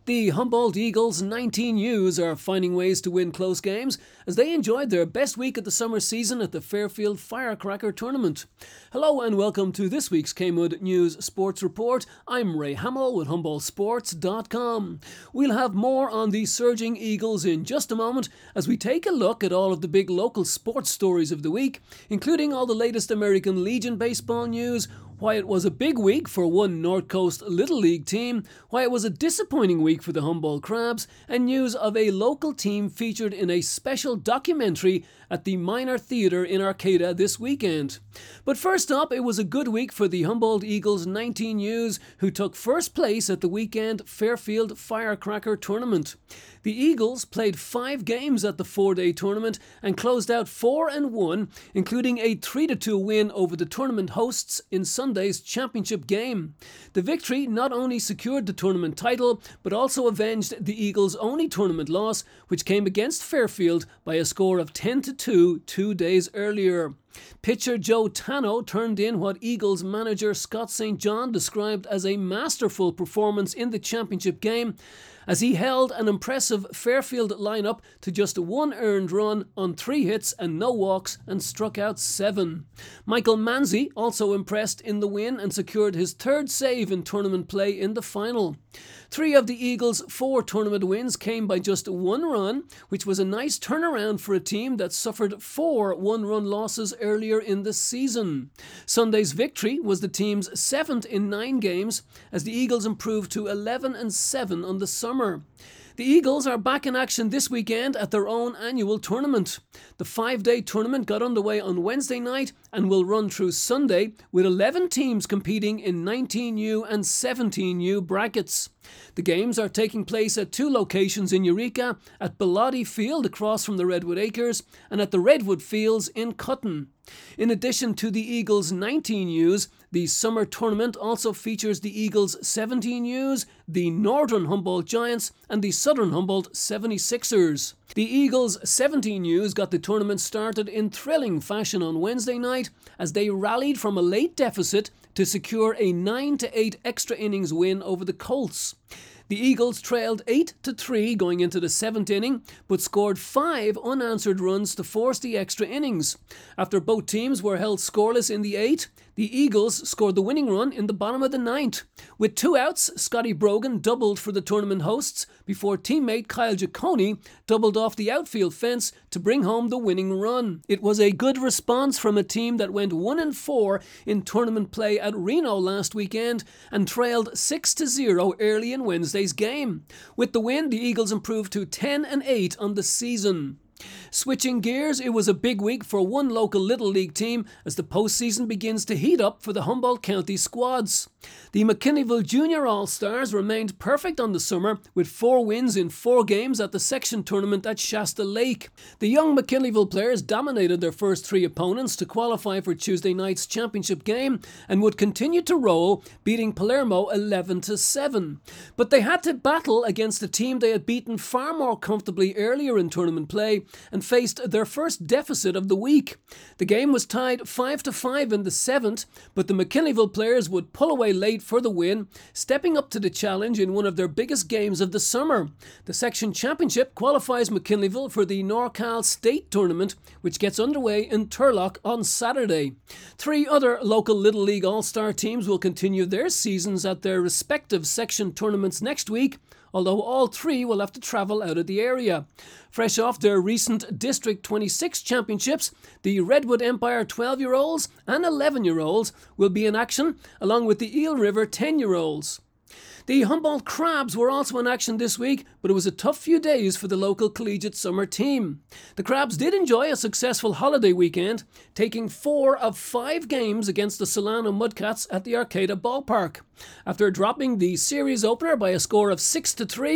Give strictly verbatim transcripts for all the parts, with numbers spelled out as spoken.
The Humboldt Eagles nineteen U's are finding ways to win close games as they enjoyed their best week of the summer season at the Fairfield Firecracker Tournament. Hello and welcome to this week's Kmud News Sports Report. I'm Ray Hamill with Humboldt Sports dot com. We'll have more on the surging Eagles in just a moment as we take a look at all of the big local sports stories of the week, including all the latest American Legion baseball news, why it was a big week for one North Coast Little League team, why it was a disappointing week for the Humboldt Crabs, and news of a local team featured in a special documentary at the Minor Theatre in Arcata this weekend. But first up, it was a good week for the Humboldt Eagles nineteen U's, who took first place at the weekend Fairfield Firecracker Tournament. The Eagles played five games at the four-day tournament and closed out four and one, including a three to two win over the tournament hosts in Sunday's championship game. The victory not only secured the tournament title, but also avenged the Eagles' only tournament loss, which came against Fairfield by a score of ten to two two days earlier. Pitcher Joe Tano turned in what Eagles manager Scott Saint John described as a masterful performance in the championship game, as he held an impressive Fairfield lineup to just one earned run on three hits and no walks and struck out seven. Michael Manzi also impressed in the win and secured his third save in tournament play in the final. Three of the Eagles' four tournament wins came by just one run, which was a nice turnaround for a team that suffered four one-run losses earlier in the season. Sunday's victory was the team's seventh in nine games, as the Eagles improved to eleven and seven on the summer. The Eagles are back in action this weekend at their own annual tournament. The five-day tournament got underway on Wednesday night and will run through Sunday, with eleven teams competing in nineteen U and seventeen U brackets. The games are taking place at two locations in Eureka, at Bellotti Field across from the Redwood Acres and at the Redwood Fields in Cutton. In addition to the Eagles nineteen U's, the summer tournament also features the Eagles seventeen U's, the Northern Humboldt Giants and the Southern Humboldt seventy-sixers. The Eagles seventeen U's got the tournament started in thrilling fashion on Wednesday night as they rallied from a late deficit to secure a nine to eight extra innings win over the Colts. The Eagles trailed eight to three going into the seventh inning, but scored five unanswered runs to force the extra innings. After both teams were held scoreless in the eighth, the Eagles scored the winning run in the bottom of the ninth. With two outs, Scotty Brogan doubled for the tournament hosts before teammate Kyle Giacone doubled off the outfield fence to bring home the winning run. It was a good response from a team that went one and four in tournament play at Reno last weekend and trailed six to zero early in Wednesday's game. With the win, the Eagles improved to ten and eight on the season. Switching gears, it was a big week for one local Little League team as the postseason begins to heat up for the Humboldt County squads. The McKinleyville Junior All-Stars remained perfect on the summer with four wins in four games at the section tournament at Shasta Lake. The young McKinleyville players dominated their first three opponents to qualify for Tuesday night's championship game and would continue to roll, beating Palermo eleven to seven. But they had to battle against a team they had beaten far more comfortably earlier in tournament play and faced their first deficit of the week. The game was tied five to five in the seventh, but the McKinleyville players would pull away late for the win, stepping up to the challenge in one of their biggest games of the summer. The section championship qualifies McKinleyville for the NorCal State Tournament, which gets underway in Turlock on Saturday. Three other local Little League All-Star teams will continue their seasons at their respective section tournaments next week, although all three will have to travel out of the area. Fresh off their recent District twenty-six championships, the Redwood Empire twelve-year-olds and eleven-year-olds will be in action, along with the Eel River ten-year-olds. The Humboldt Crabs were also in action this week, but it was a tough few days for the local collegiate summer team. The Crabs did enjoy a successful holiday weekend, taking four of five games against the Solano Mudcats at the Arcata Ballpark. After dropping the series opener by a score of six to three,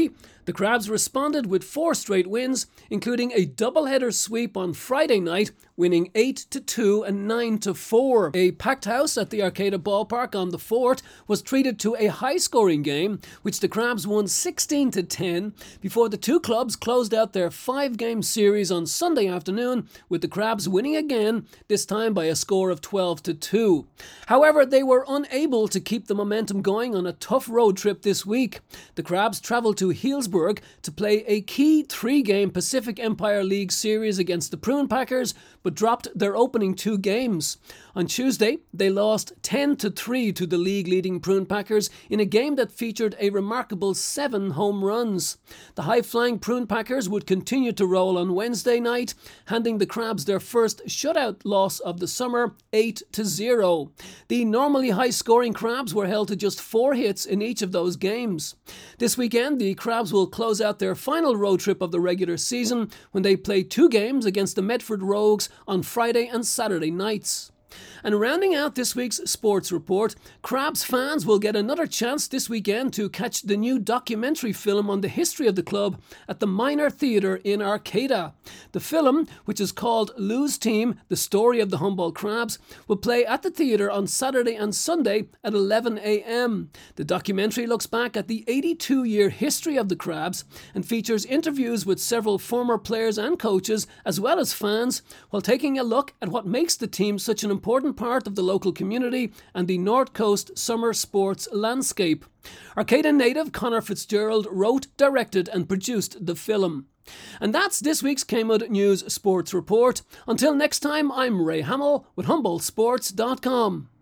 The Crabs responded with four straight wins, including a doubleheader sweep on Friday night, winning eight to two and nine to four. A packed house at the Arcada ballpark on the Fort was treated to a high-scoring game, which the Crabs won sixteen to ten, before the two clubs closed out their five-game series on Sunday afternoon, with the Crabs winning again, this time by a score of twelve to two. However, they were unable to keep the momentum going on a tough road trip this week. The Crabs travelled to Healdsburg to play a key three-game Pacific Empire League series against the Prune Packers, but dropped their opening two games. On Tuesday, they lost ten to three to the league-leading Prune Packers in a game that featured a remarkable seven home runs. The high-flying Prune Packers would continue to roll on Wednesday night, handing the Crabs their first shutout loss of the summer, eight to zero. The normally high-scoring Crabs were held to just four hits in each of those games. This weekend, the Crabs will close out their final road trip of the regular season when they play two games against the Medford Rogues on Friday and Saturday nights. And rounding out this week's sports report, Crabs fans will get another chance this weekend to catch the new documentary film on the history of the club at the Minor Theatre in Arcada. The film, which is called Lou's Team, The Story of the Humboldt Crabs, will play at the theatre on Saturday and Sunday at eleven a m. The documentary looks back at the eighty-two-year history of the Crabs and features interviews with several former players and coaches, as well as fans, while taking a look at what makes the team such an important part of the local community and the North Coast summer sports landscape. Arcada native Connor Fitzgerald wrote, directed and produced the film. And that's this week's Kmud News Sports Report. Until next time, I'm Ray Hamill with Humboldt Sports dot com.